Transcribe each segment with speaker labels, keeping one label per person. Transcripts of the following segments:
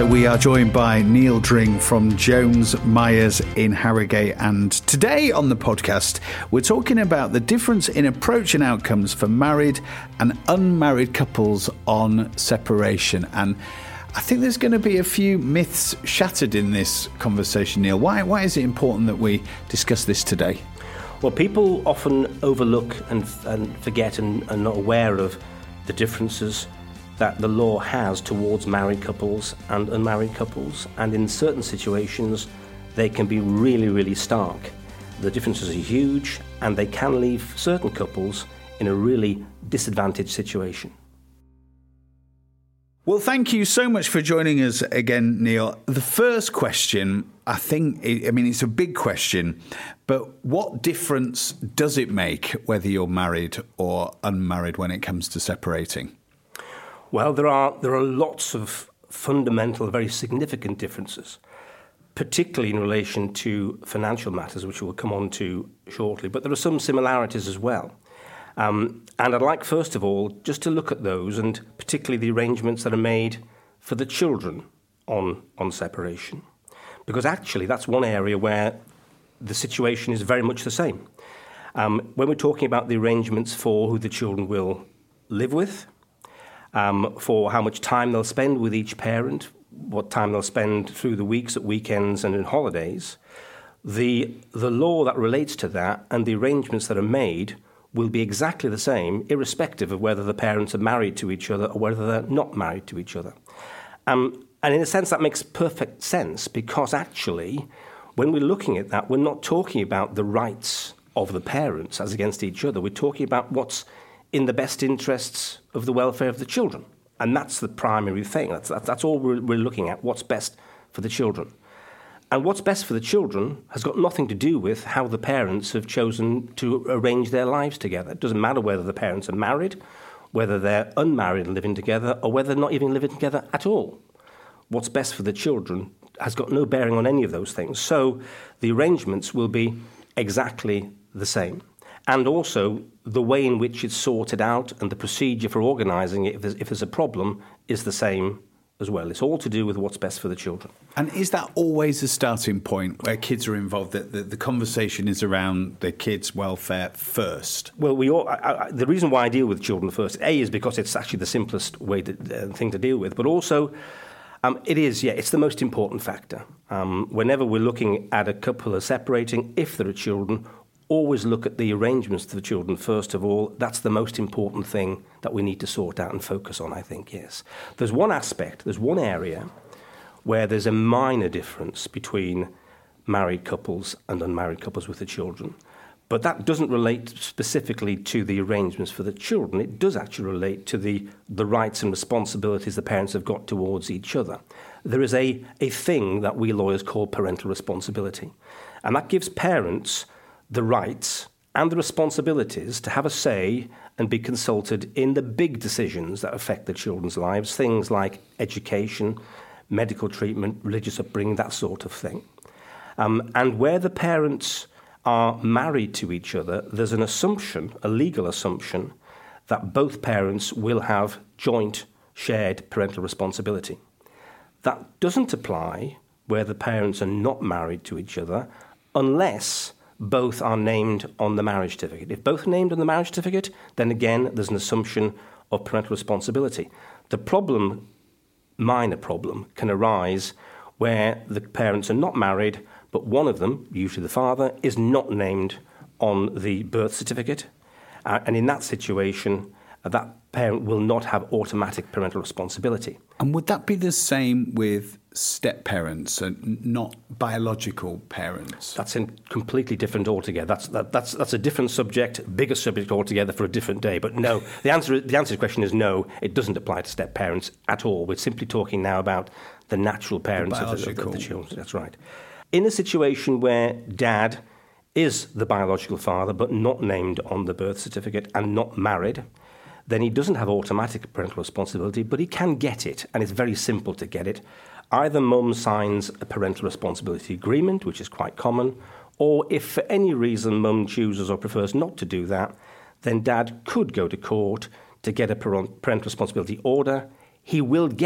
Speaker 1: So we are joined by Neil Dring from Jones Myers in Harrogate, and today on the podcast we're talking about the difference in approach and outcomes for married and unmarried couples on separation. And I think there's going to be a few myths shattered in this conversation, Neil. Why is it important that we discuss this today?
Speaker 2: Well, people often overlook and forget and are not aware of the differences that the law has towards married couples and unmarried couples, and in certain situations they can be really, really stark. The differences are huge, and they can leave certain couples in a really disadvantaged situation.
Speaker 1: Well, thank you so much for joining us again, Neil. The first question, it's a big question, but what difference does it make whether you're married or unmarried when it comes to separating?
Speaker 2: Well, there are lots of fundamental, very significant differences, particularly in relation to financial matters, which we'll come on to shortly. But there are some similarities as well. And I'd like, first of all, just to look at those, and particularly the arrangements that are made for the children on separation. Because actually, that's one area where the situation is very much the same. When we're talking about the arrangements for who the children will live with, for how much time they'll spend with each parent, what time they'll spend through the weeks, at weekends and in holidays, the law that relates to that and the arrangements that are made will be exactly the same, irrespective of whether the parents are married to each other or whether they're not married to each other. And in a sense, that makes perfect sense, because actually, when we're looking at that, we're not talking about the rights of the parents as against each other. We're talking about what's in the best interests of the welfare of the children. And that's the primary thing. That's all we're looking at, what's best for the children. And what's best for the children has got nothing to do with how the parents have chosen to arrange their lives together. It doesn't matter whether the parents are married, whether they're unmarried and living together, or whether they're not even living together at all. What's best for the children has got no bearing on any of those things. So the arrangements will be exactly the same. And also, the way in which it's sorted out and the procedure for organising it, if there's a problem, is the same as well. It's all to do with what's best for the children.
Speaker 1: And is that always a starting point where kids are involved, that the conversation is around the kids' welfare first?
Speaker 2: Well, the reason why I deal with children first, is because it's actually the simplest thing to deal with, but also it's the most important factor. Whenever we're looking at a couple are separating, if there are children, always look at the arrangements for the children first of all. That's the most important thing that we need to sort out and focus on, I think, yes. There's one area where there's a minor difference between married couples and unmarried couples with the children. But that doesn't relate specifically to the arrangements for the children. It does actually relate to the rights and responsibilities the parents have got towards each other. There is a thing that we lawyers call parental responsibility. And that gives parents the rights and the responsibilities to have a say and be consulted in the big decisions that affect the children's lives, things like education, medical treatment, religious upbringing, that sort of thing. And where the parents are married to each other, there's an assumption, a legal assumption, that both parents will have joint, shared parental responsibility. That doesn't apply where the parents are not married to each other unless both are named on the marriage certificate. If both are named on the marriage certificate, then again, there's an assumption of parental responsibility. The minor problem, can arise where the parents are not married, but one of them, usually the father, is not named on the birth certificate. And in that situation, that parent will not have automatic parental responsibility.
Speaker 1: And would that be the same with step-parents and not biological parents?
Speaker 2: That's completely different altogether. That's a different subject, bigger subject altogether for a different day. But no, the answer to the question is no, it doesn't apply to step-parents at all. We're simply talking now about the natural parents of the children. That's right. In a situation where dad is the biological father but not named on the birth certificate and not married, then he doesn't have automatic parental responsibility, but he can get it, and it's very simple to get it. Either mum signs a parental responsibility agreement, which is quite common, or if for any reason mum chooses or prefers not to do that, then dad could go to court to get a parental responsibility order. He will get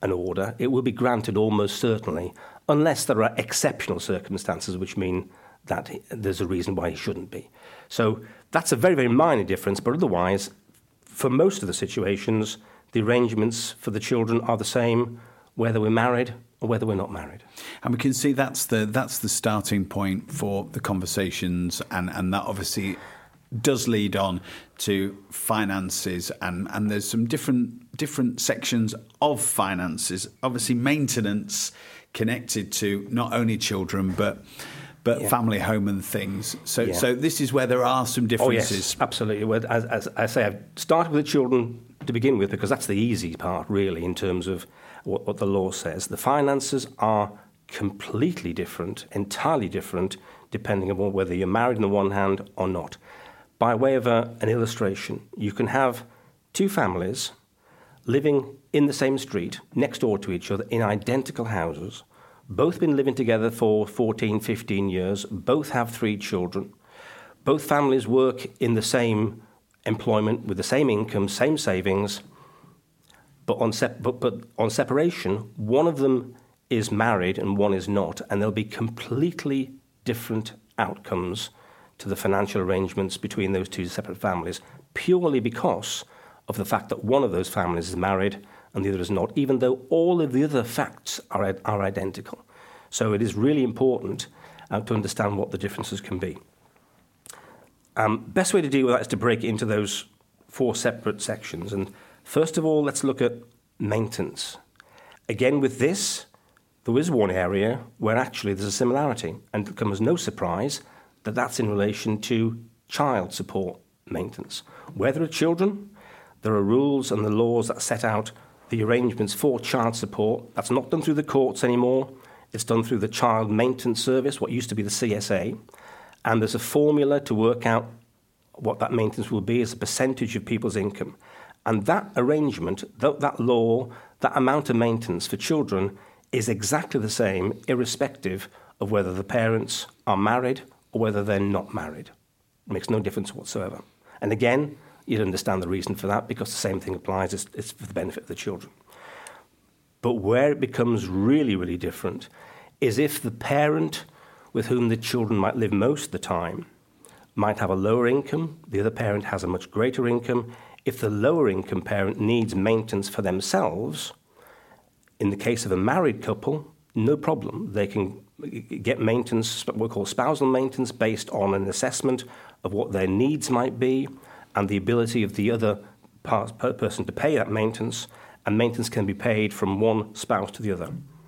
Speaker 2: an order, it will be granted almost certainly, unless there are exceptional circumstances which mean that there's a reason why he shouldn't be. So that's a very, very minor difference, but otherwise, for most of the situations, the arrangements for the children are the same, whether we're married or whether we're not married.
Speaker 1: And we can see that's the starting point for the conversations, and that obviously does lead on to finances, and there's some different sections of finances. Obviously, maintenance connected to not only children but family, home and things. So this is where there are some differences.
Speaker 2: Oh, yes, absolutely. Well, as I say, I've started with the children to begin with because that's the easy part, really, in terms of what the law says. The finances are completely different, entirely different, depending on whether you're married on the one hand or not. By way of an illustration, you can have two families living in the same street, next door to each other, in identical houses. Both been living together for 14, 15 years. Both have 3 children. Both families work in the same employment with the same income, same savings. But on separation, one of them is married and one is not, and there'll be completely different outcomes to the financial arrangements between those two separate families, purely because of the fact that one of those families is married and the other is not, even though all of the other facts are identical. So it is really important to understand what the differences can be. Best way to deal with that is to break it into those 4 separate sections. And first of all, let's look at maintenance. Again, with this, there is one area where actually there's a similarity, and it comes as no surprise that that's in relation to child support maintenance. Where there are children, there are rules and the laws that set out the arrangements for child support. That's not done through the courts anymore. It's done through the Child Maintenance Service, what used to be the CSA. And there's a formula to work out what that maintenance will be as a percentage of people's income. And that arrangement, that law, that amount of maintenance for children is exactly the same, irrespective of whether the parents are married or whether they're not married. It makes no difference whatsoever. And again, you'd understand the reason for that because the same thing applies. It's for the benefit of the children. But where it becomes really, really different is if the parent with whom the children might live most of the time might have a lower income, the other parent has a much greater income. If the lower income parent needs maintenance for themselves, in the case of a married couple, no problem. They can get maintenance, what we call spousal maintenance, based on an assessment of what their needs might be and the ability of the other person to pay that maintenance, and maintenance can be paid from one spouse to the other.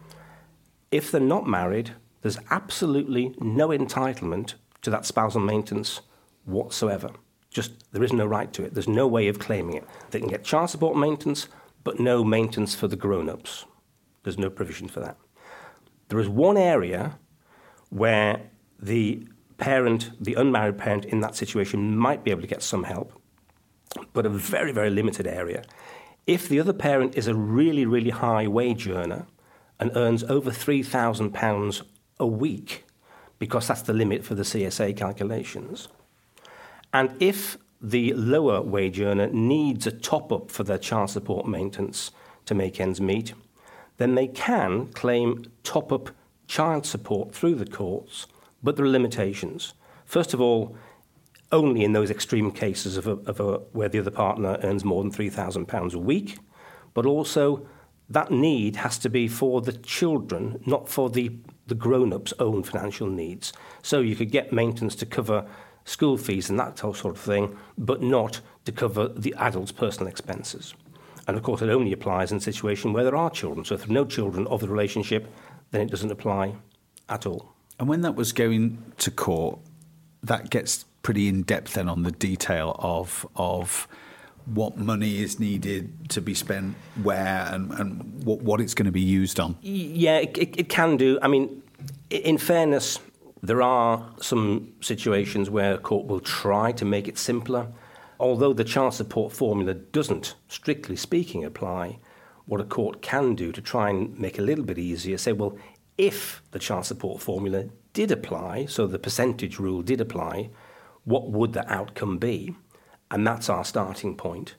Speaker 2: If they're not married, there's absolutely no entitlement to that spousal maintenance whatsoever. Just there is no right to it. There's no way of claiming it. They can get child support maintenance, but no maintenance for the grown-ups. There's no provision for that. There is one area where the parent, the unmarried parent in that situation might be able to get some help, but a very, very limited area. If the other parent is a really, really high wage earner and earns over £3,000 a week, because that's the limit for the CSA calculations, and if the lower wage earner needs a top-up for their child support maintenance to make ends meet, then they can claim top-up child support through the courts, but there are limitations. First of all, only in those extreme cases where the other partner earns more than £3,000 a week, but also that need has to be for the children, not for the grown-ups' own financial needs. So you could get maintenance to cover school fees and that sort of thing, but not to cover the adult's personal expenses. And of course, it only applies in a situation where there are children. So if there are no children of the relationship, then it doesn't apply at all.
Speaker 1: And when that was going to court, that gets pretty in-depth then on the detail of what money is needed to be spent where and what it's going to be used on.
Speaker 2: Yeah, it can do. I mean, in fairness, there are some situations where a court will try to make it simpler. Although the child support formula doesn't, strictly speaking, apply, what a court can do to try and make it a little bit easier, say, well, if the child support formula did apply, so the percentage rule did apply, what would the outcome be? And that's our starting point.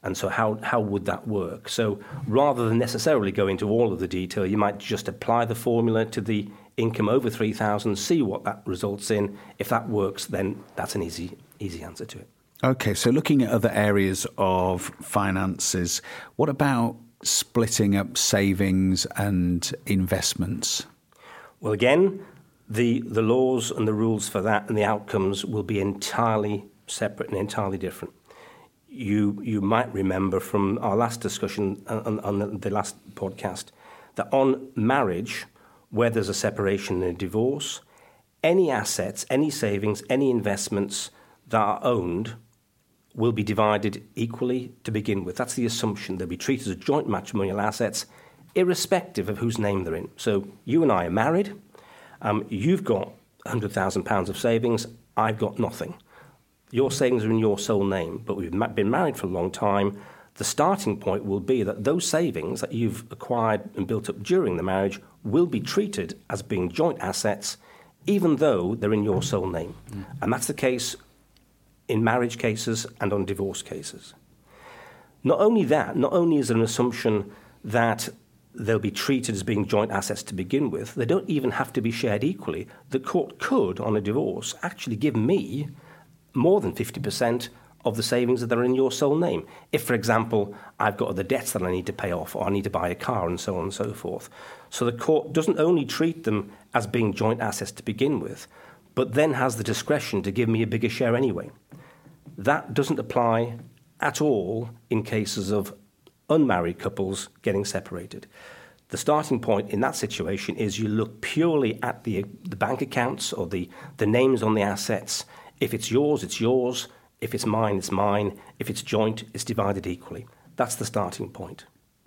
Speaker 2: And so how would that work? So rather than necessarily go into all of the detail, you might just apply the formula to the income over 3,000, see what that results in. If that works, then that's an easy answer to it.
Speaker 1: Okay, so looking at other areas of finances, what about splitting up savings and investments?
Speaker 2: Well, again, the laws and the rules for that and the outcomes will be entirely separate and entirely different. You might remember from our last discussion on the last podcast that on marriage, where there's a separation and a divorce, any assets, any savings, any investments that are owned will be divided equally to begin with. That's the assumption. They'll be treated as joint matrimonial assets, irrespective of whose name they're in. So you and I are married. You've got £100,000 of savings. I've got nothing. Your savings are in your sole name, but we've been married for a long time. The starting point will be that those savings that you've acquired and built up during the marriage will be treated as being joint assets, even though they're in your sole name. And that's the case in marriage cases and on divorce cases. Not only that, not only is there an assumption that they'll be treated as being joint assets to begin with, they don't even have to be shared equally. The court could, on a divorce, actually give me more than 50% of the savings that are in your sole name. If, for example, I've got other debts that I need to pay off, or I need to buy a car, and so on and so forth. So the court doesn't only treat them as being joint assets to begin with, but then has the discretion to give me a bigger share anyway. That doesn't apply at all in cases of unmarried couples getting separated. The starting point in that situation is you look purely at the bank accounts or the names on the assets. If it's yours, it's yours. If it's mine, it's mine. If it's joint, it's divided equally. That's the starting point.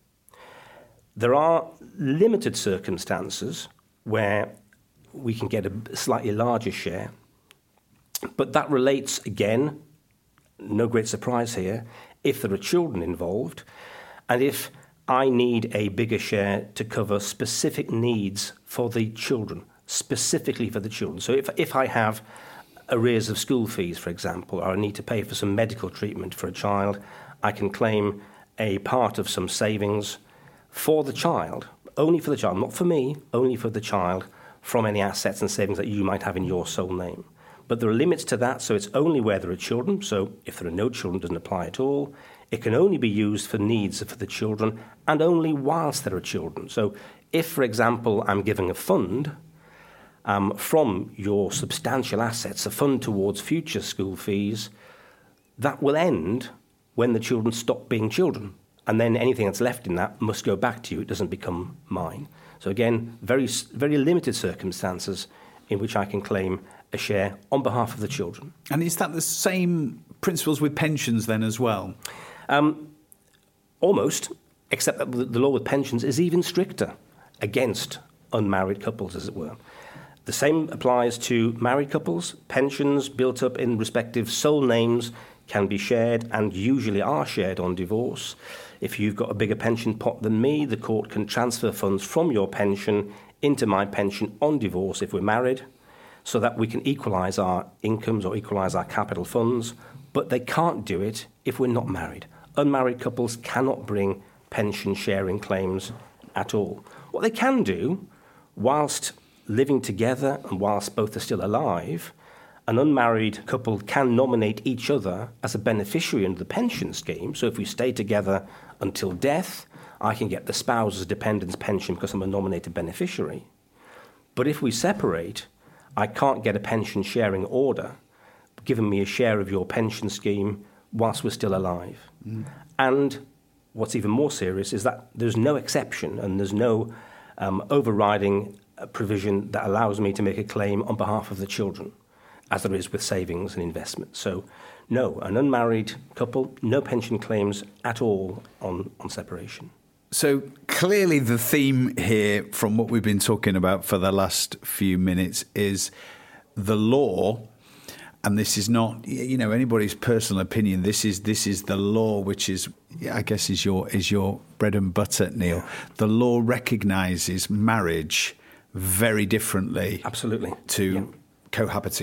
Speaker 2: There are limited circumstances where we can get a slightly larger share, but that relates, again, no great surprise here, if there are children involved, and if I need a bigger share to cover specific needs for the children, specifically for the children. So if I have arrears of school fees, for example, or I need to pay for some medical treatment for a child, I can claim a part of some savings for the child, only for the child, not for me, only for the child, from any assets and savings that you might have in your sole name. But there are limits to that, so it's only where there are children. So if there are no children, it doesn't apply at all. It can only be used for needs for the children, and only whilst there are children. So if, for example, I'm giving a fund from your substantial assets, a fund towards future school fees, that will end when the children stop being children. And then anything that's left in that must go back to you. It doesn't become mine. So again, very, very limited circumstances in which I can claim a share on behalf of the children.
Speaker 1: And is that the same principles with pensions then as well?
Speaker 2: Almost, except that the law with pensions is even stricter against unmarried couples, as it were. The same applies to married couples. Pensions built up in respective sole names can be shared and usually are shared on divorce. If you've got a bigger pension pot than me, the court can transfer funds from your pension into my pension on divorce if we're married, so that we can equalise our incomes or equalise our capital funds, but they can't do it if we're not married. Unmarried couples cannot bring pension sharing claims at all. What they can do, whilst living together and whilst both are still alive, an unmarried couple can nominate each other as a beneficiary under the pension scheme. So if we stay together until death, I can get the spouse's dependents pension because I'm a nominated beneficiary. But if we separate, I can't get a pension sharing order giving me a share of your pension scheme whilst we're still alive. And what's even more serious is that there's no exception and there's no overriding provision that allows me to make a claim on behalf of the children, as there is with savings and investments. So no, an unmarried couple, no pension claims at all on separation.
Speaker 1: So clearly the theme here from what we've been talking about for the last few minutes is the law, and this is not, anybody's personal opinion. This is the law, which is, I guess, is your bread and butter, Neil. The law recognises marriage very differently,
Speaker 2: absolutely,
Speaker 1: to cohabiting.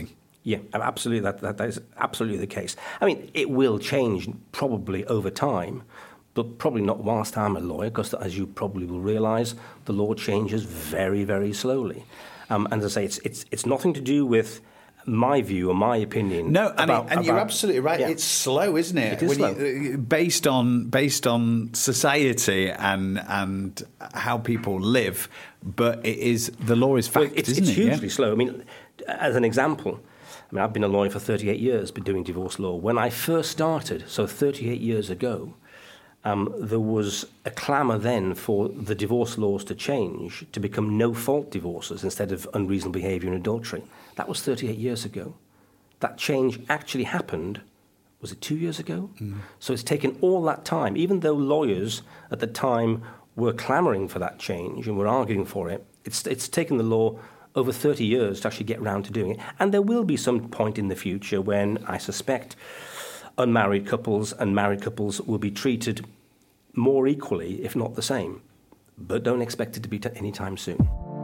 Speaker 2: Yeah, absolutely. That is absolutely the case. I mean, it will change probably over time, but probably not whilst I'm a lawyer, because as you probably will realise, the law changes very, very slowly. And as I say, it's nothing to do with my view or my opinion.
Speaker 1: No, and you're absolutely right. Yeah. It's slow, isn't it?
Speaker 2: It is slow.
Speaker 1: Based on society and how people live, but the law is fact,
Speaker 2: it's
Speaker 1: isn't it?
Speaker 2: It's hugely slow. I mean, as an example, I've been a lawyer for 38 years, been doing divorce law. When I first started, so 38 years ago, there was a clamour then for the divorce laws to change, to become no-fault divorces instead of unreasonable behaviour and adultery. That was 38 years ago. That change actually happened, was it 2 years ago? Mm. So it's taken all that time, even though lawyers at the time were clamouring for that change and were arguing for it, it's taken the law over 30 years to actually get round to doing it. And there will be some point in the future when I suspect unmarried couples and married couples will be treated more equally, if not the same. But don't expect it to be anytime soon.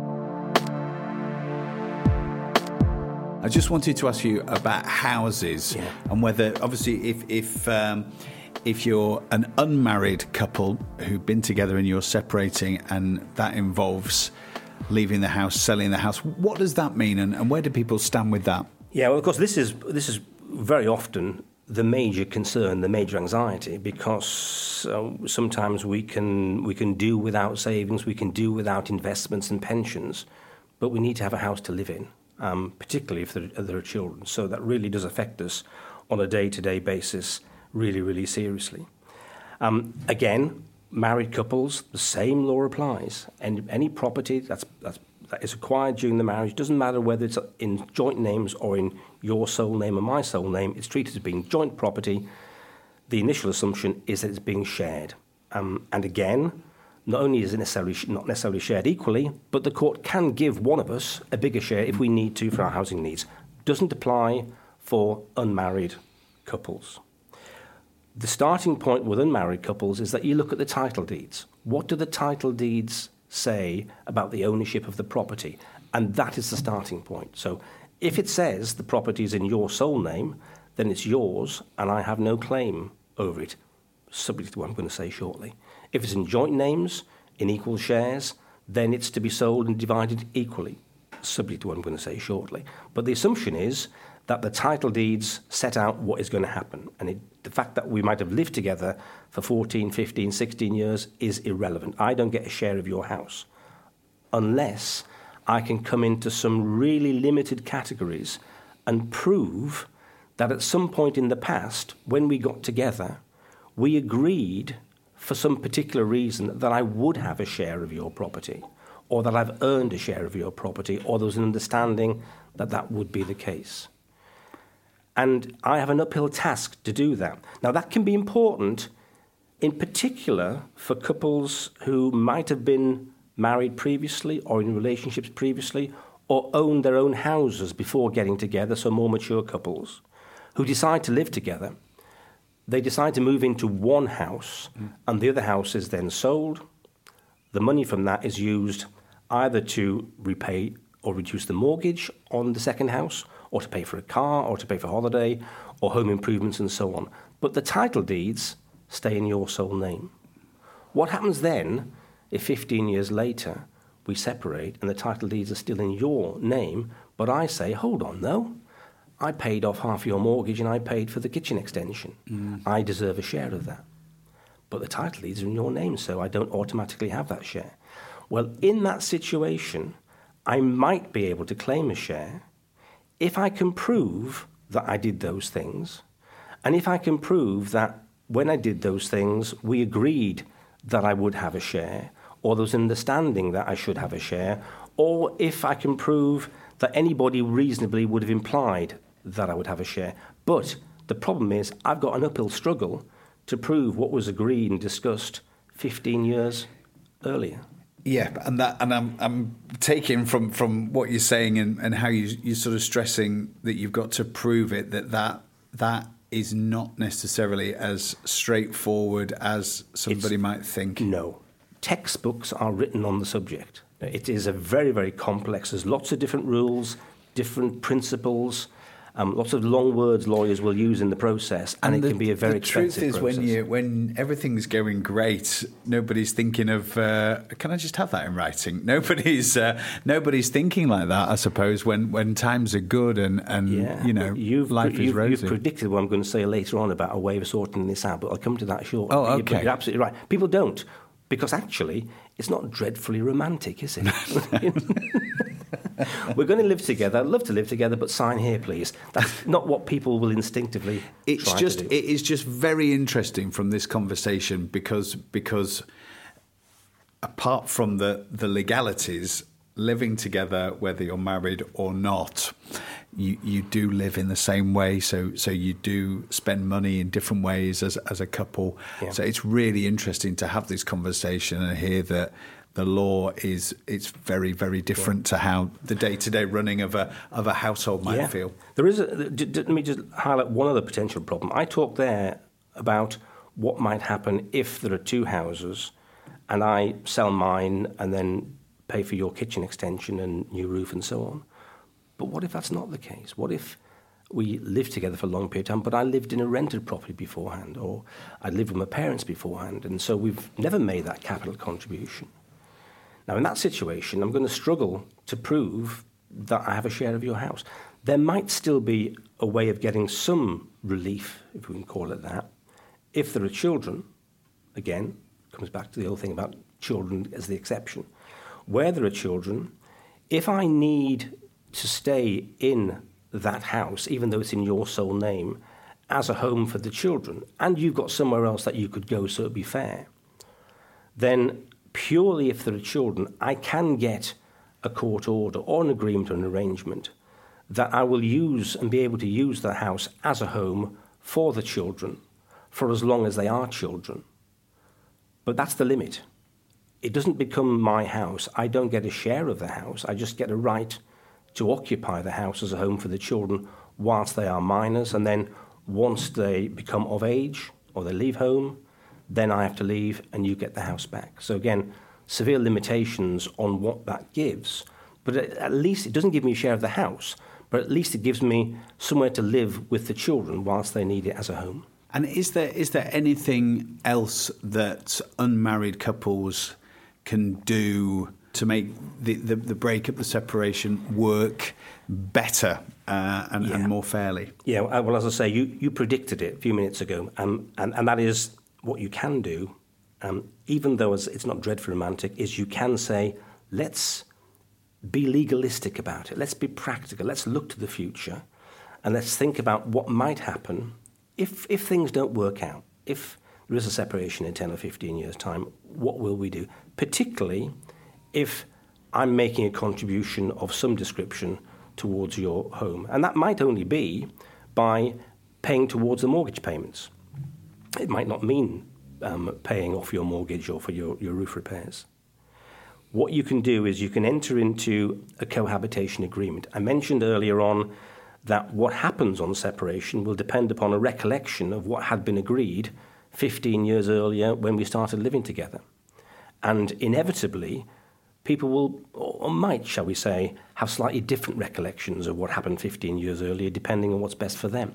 Speaker 1: I just wanted to ask you about houses and whether, obviously, if you're an unmarried couple who've been together and you're separating and that involves leaving the house, selling the house, what does that mean and where do people stand with that?
Speaker 2: Yeah, well, of course, this is very often the major concern, the major anxiety, because sometimes we can do without savings, we can do without investments and pensions, but we need to have a house to live in, particularly if there are children. So that really does affect us on a day-to-day basis really, really seriously. Again, married couples, the same law applies. And any property that is acquired during the marriage, doesn't matter whether it's in joint names or in your sole name or my sole name, it's treated as being joint property. The initial assumption is that it's being shared. And again, not only is it not necessarily shared equally, but the court can give one of us a bigger share if we need to for our housing needs. Doesn't apply for unmarried couples. The starting point with unmarried couples is that you look at the title deeds. What do the title deeds say about the ownership of the property? And that is the starting point. So if it says the property is in your sole name, then it's yours and I have no claim over it, subject to what I'm going to say shortly. If it's in joint names, in equal shares, then it's to be sold and divided equally, subject to what I'm going to say shortly. But the assumption is that the title deeds set out what is going to happen. And the fact that we might have lived together for 14, 15, 16 years is irrelevant. I don't get a share of your house unless I can come into some really limited categories and prove that at some point in the past, when we got together, we agreed for some particular reason that I would have a share of your property, or that I've earned a share of your property, or there was an understanding that that would be the case. And I have an uphill task to do that. Now, that can be important, in particular, for couples who might have been married previously or in relationships previously or owned their own houses before getting together, so more mature couples, who decide to live together. They decide to move into one house, and the other house is then sold. The money from that is used either to repay or reduce the mortgage on the second house, or to pay for a car, or to pay for a holiday, or home improvements and so on. But the title deeds stay in your sole name. What happens then if 15 years later we separate and the title deeds are still in your name, but I say, hold on though, I paid off half your mortgage and I paid for the kitchen extension. I deserve a share of that. But the title deeds are in your name, so I don't automatically have that share. Well, in that situation, I might be able to claim a share if I can prove that I did those things, and if I can prove that when I did those things, we agreed that I would have a share, or there was an understanding that I should have a share, or if I can prove that anybody reasonably would have implied that I would have a share. But the problem is I've got an uphill struggle to prove what was agreed and discussed 15 years earlier.
Speaker 1: Yeah, and I'm taking from what you're saying and how you're sort of stressing that you've got to prove it, that is not necessarily as straightforward as somebody might think.
Speaker 2: No. Textbooks are written on the subject. It is a very, very complex. There's lots of different rules, different principles. lots of long words lawyers will use in the process, and it can be a very expensive process.
Speaker 1: The truth is, when everything's going great, nobody's thinking of, can I just have that in writing? Nobody's thinking like that, I suppose, when times are good and life is rosy.
Speaker 2: You've predicted what I'm going to say later on about a way of sorting this out, but I'll come to that shortly.
Speaker 1: Oh, okay.
Speaker 2: But you're absolutely right. People don't, because actually, it's not dreadfully romantic, is it? We're going to live together. I'd love to live together, but sign here, please. That's not what people will instinctively try to do.
Speaker 1: It is just very interesting from this conversation because apart from the legalities, living together, whether you're married or not, you do live in the same way. So you do spend money in different ways as a couple. Yeah. So it's really interesting to have this conversation and hear that the law it's very, very different to how the day-to-day running of a household might feel.
Speaker 2: There is let me just highlight one other potential problem. I talked there about what might happen if there are two houses and I sell mine and then pay for your kitchen extension and new roof and so on. But what if that's not the case? What if we lived together for a long period of time, but I lived in a rented property beforehand, or I lived with my parents beforehand, and so we've never made that capital contribution? Now, in that situation, I'm going to struggle to prove that I have a share of your house. There might still be a way of getting some relief, if we can call it that, if there are children. Again, comes back to the whole thing about children as the exception. Where there are children, if I need to stay in that house, even though it's in your sole name, as a home for the children, and you've got somewhere else that you could go so it'd be fair, then purely if there are children, I can get a court order or an agreement or an arrangement that I will use and be able to use the house as a home for the children for as long as they are children. But that's the limit. It doesn't become my house. I don't get a share of the house. I just get a right to occupy the house as a home for the children whilst they are minors, and then once they become of age or they leave home, then I have to leave and you get the house back. So again, severe limitations on what that gives. But at least it doesn't give me a share of the house, but at least it gives me somewhere to live with the children whilst they need it as a home.
Speaker 1: And is there anything else that unmarried couples can do to make the breakup, the separation work better and more fairly? Yeah,
Speaker 2: well, as I say, you predicted it a few minutes ago, and that is what you can do, even though it's not dreadfully romantic, is you can say, let's be legalistic about it, let's be practical, let's look to the future, and let's think about what might happen if things don't work out, if there is a separation in 10 or 15 years' time, what will we do? Particularly if I'm making a contribution of some description towards your home. And that might only be by paying towards the mortgage payments. It might not mean paying off your mortgage or for your roof repairs. What you can do is you can enter into a cohabitation agreement. I mentioned earlier on that what happens on separation will depend upon a recollection of what had been agreed 15 years earlier when we started living together. And inevitably, people will, or might, shall we say, have slightly different recollections of what happened 15 years earlier, depending on what's best for them.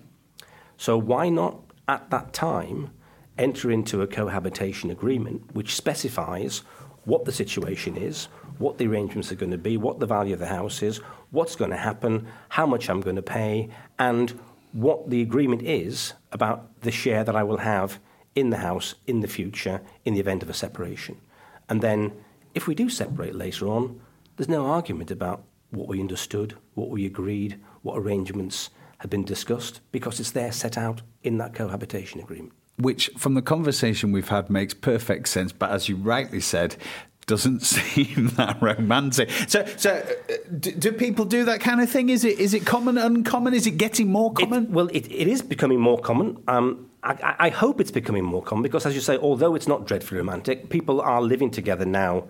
Speaker 2: So why not, at that time, enter into a cohabitation agreement which specifies what the situation is, what the arrangements are going to be, what the value of the house is, what's going to happen, how much I'm going to pay, and what the agreement is about the share that I will have in the house in the future in the event of a separation. And then, if we do separate later on, there's no argument about what we understood, what we agreed, what arrangements had been discussed, because it's there set out in that cohabitation agreement.
Speaker 1: Which, from the conversation we've had, makes perfect sense, but as you rightly said, doesn't seem that romantic. So do people do that kind of thing? Is it common, uncommon? Is it getting more common?
Speaker 2: It is becoming more common. I hope it's becoming more common because, as you say, although it's not dreadfully romantic, people are living together now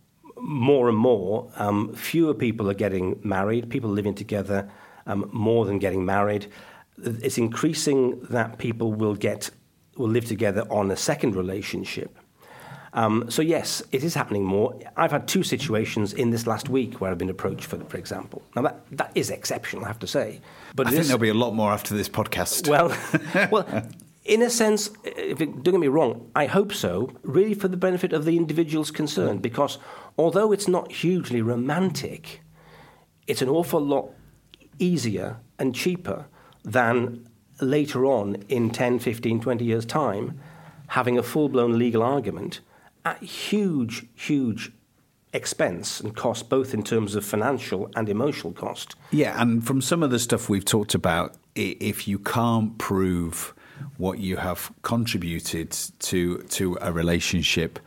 Speaker 2: more and more. Fewer people are getting married. People living together more than getting married. It's increasing that people will live together on a second relationship. So yes, it is happening more. I've had 2 situations in this last week where I've been approached, for example. Now that is exceptional, I have to say. But
Speaker 1: I think there'll be a lot more after this podcast.
Speaker 2: Well, in a sense, don't get me wrong, I hope so, really for the benefit of the individuals concerned, because although it's not hugely romantic, it's an awful lot easier and cheaper than later on in 10, 15, 20 years' time having a full-blown legal argument at huge, huge expense and cost, both in terms of financial and emotional cost.
Speaker 1: Yeah, and from some of the stuff we've talked about, if you can't prove what you have contributed to a relationship,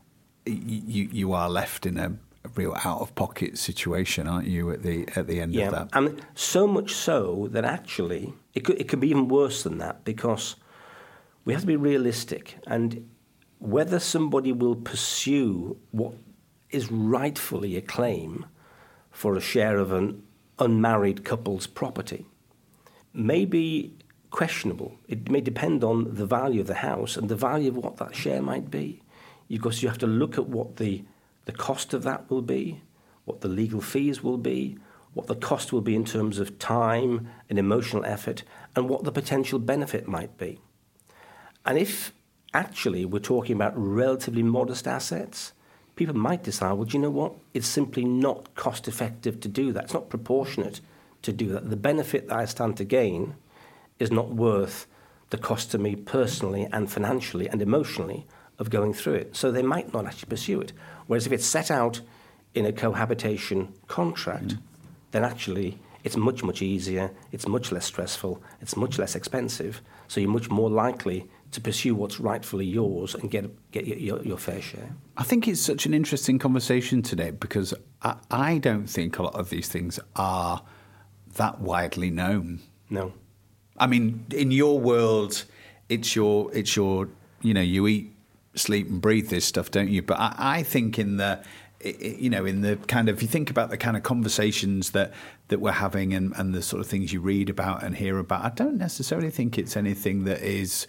Speaker 1: you are left in a real out-of-pocket situation, aren't you, at the end of that?
Speaker 2: And so much so that actually it could be even worse than that, because we have to be realistic, and whether somebody will pursue what is rightfully a claim for a share of an unmarried couple's property may be questionable. It may depend on the value of the house and the value of what that share might be. Because you have to look at what the cost of that will be, what the legal fees will be, what the cost will be in terms of time and emotional effort, and what the potential benefit might be. And if actually we're talking about relatively modest assets, people might decide, well, do you know what? It's simply not cost effective to do that. It's not proportionate to do that. The benefit that I stand to gain is not worth the cost to me personally and financially and emotionally of going through it. So they might not actually pursue it. Whereas if it's set out in a cohabitation contract, then actually it's much, much easier, it's much less stressful, it's much less expensive, so you're much more likely to pursue what's rightfully yours and get your fair share.
Speaker 1: I think it's such an interesting conversation today, because I don't think a lot of these things are that widely known.
Speaker 2: No.
Speaker 1: I mean, in your world, it's your you eat, sleep and breathe this stuff, don't you? But I think in the kind of, you think about the kind of conversations that we're having and the sort of things you read about and hear about, I don't necessarily think it's anything that is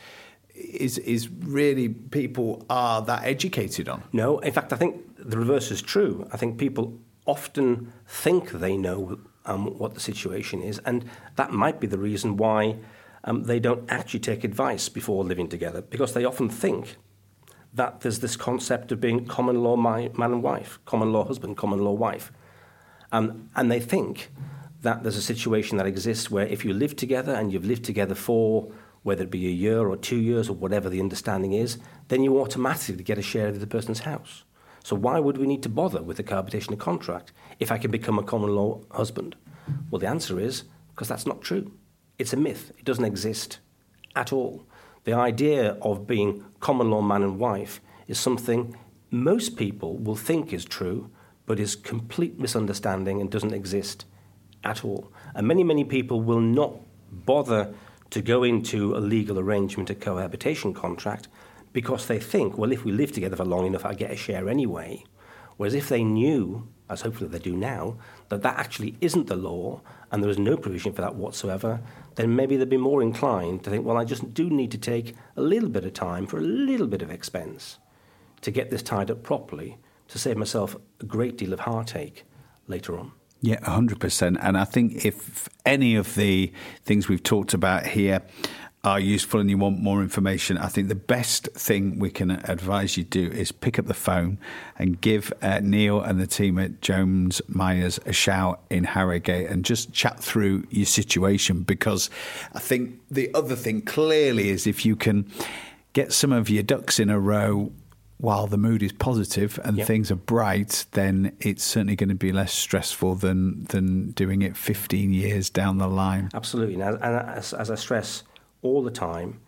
Speaker 1: really people are that educated on.
Speaker 2: No, in fact, I think the reverse is true. I think people often think they know what the situation is, and that might be the reason why they don't actually take advice before living together, because they often think that there's this concept of being common law man and wife, common law husband, common law wife. And they think that there's a situation that exists where if you live together and you've lived together for, whether it be a year or 2 years or whatever the understanding is, then you automatically get a share of the other person's house. So why would we need to bother with a cohabitation contract if I can become a common law husband? Well, the answer is because that's not true. It's a myth. It doesn't exist at all. The idea of being common law man and wife is something most people will think is true, but is complete misunderstanding and doesn't exist at all. And many, many people will not bother to go into a legal arrangement, a cohabitation contract, because they think, well, if we live together for long enough, I'll get a share anyway. Whereas if they knew, as hopefully they do now, that actually isn't the law and there is no provision for that whatsoever, then maybe they'd be more inclined to think, well, I just do need to take a little bit of time for a little bit of expense to get this tied up properly, to save myself a great deal of heartache later on.
Speaker 1: Yeah, 100%. And I think if any of the things we've talked about here are useful and you want more information, I think the best thing we can advise you do is pick up the phone and give Neil and the team at Jones Myers a shout in Harrogate and just chat through your situation, because I think the other thing clearly is if you can get some of your ducks in a row while the mood is positive and things are bright, then it's certainly going to be less stressful than doing it 15 years down the line.
Speaker 2: Absolutely. And as I stress all the time,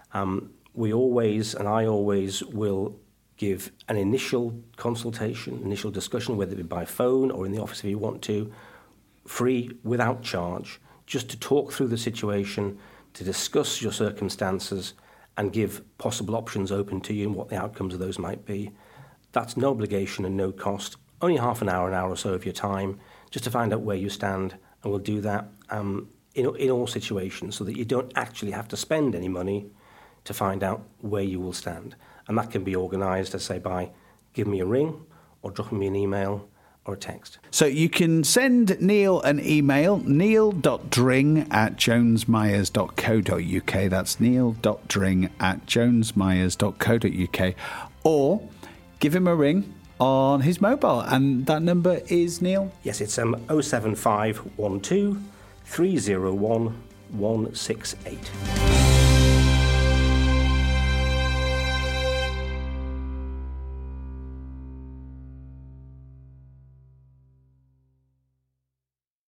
Speaker 2: I always will give an initial consultation, initial discussion, whether it be by phone or in the office if you want to, free, without charge, just to talk through the situation, to discuss your circumstances and give possible options open to you and what the outcomes of those might be. That's no obligation and no cost, only half an hour or so of your time, just to find out where you stand, and we'll do that in all situations so that you don't actually have to spend any money to find out where you will stand. And that can be organised, as I say, by giving me a ring or dropping me an email or a text.
Speaker 1: So you can send Neil an email, neil.dring@jonesmyers.co.uk. That's neil.dring@jonesmyers.co.uk. Or give him a ring on his mobile. And that number is, Neil?
Speaker 2: Yes, it's 07512 301 168.